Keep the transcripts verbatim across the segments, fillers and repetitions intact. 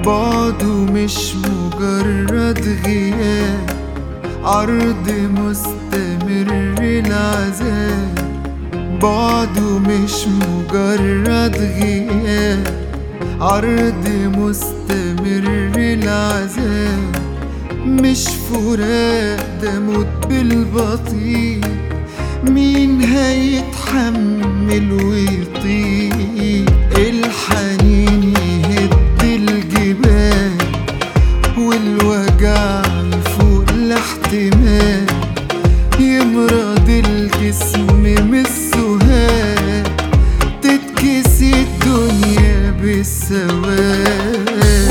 بعده مش مجرد غياب، عرض مستمر العذاب. بعده مش مجرد غياب، عرض مستمر العذاب. مش فراق ده موت بالبطيء، مين هيتحمل ويطيق؟ الحنين يهد الجبال والوجع يفوق الاحتمال، يمرض الجسم من السهاد، تتكسي الدنيا بالسواد.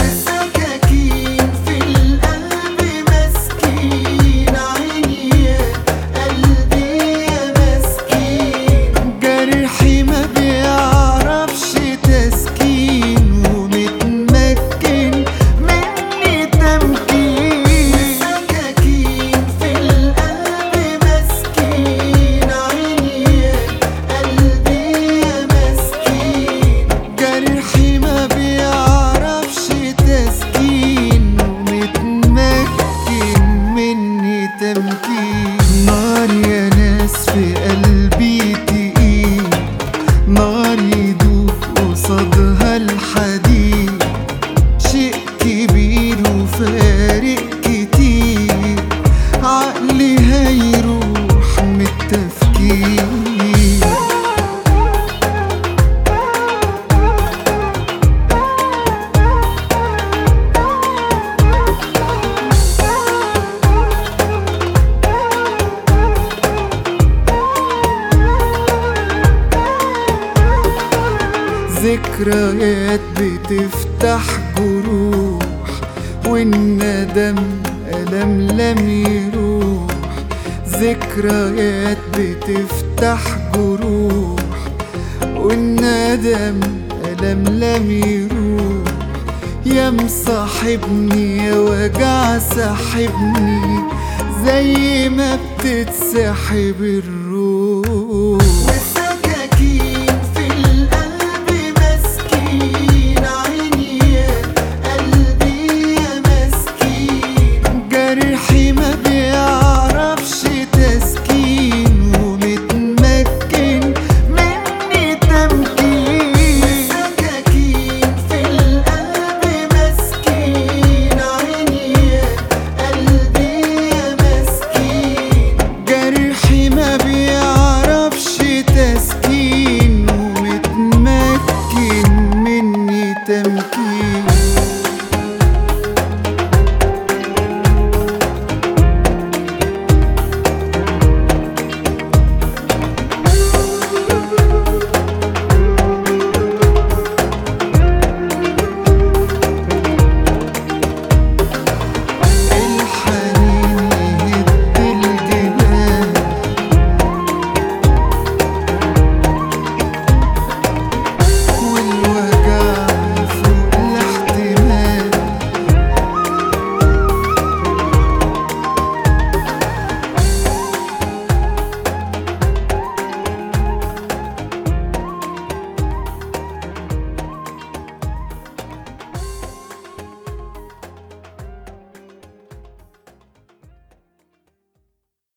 نار يا ناس في قلبي تقيل، نار يدوب قصادها الحديد. شيء كبير وفارق كتير، عقلي هيروح من التفكير. ذكريات بتفتح جروح، والندم ألم لم يروح. ذكريات بتفتح جروح، والندم ألم لم يروح. يا مصاحبني يا وجع ساحبني، زي ما بتتسحب الروح.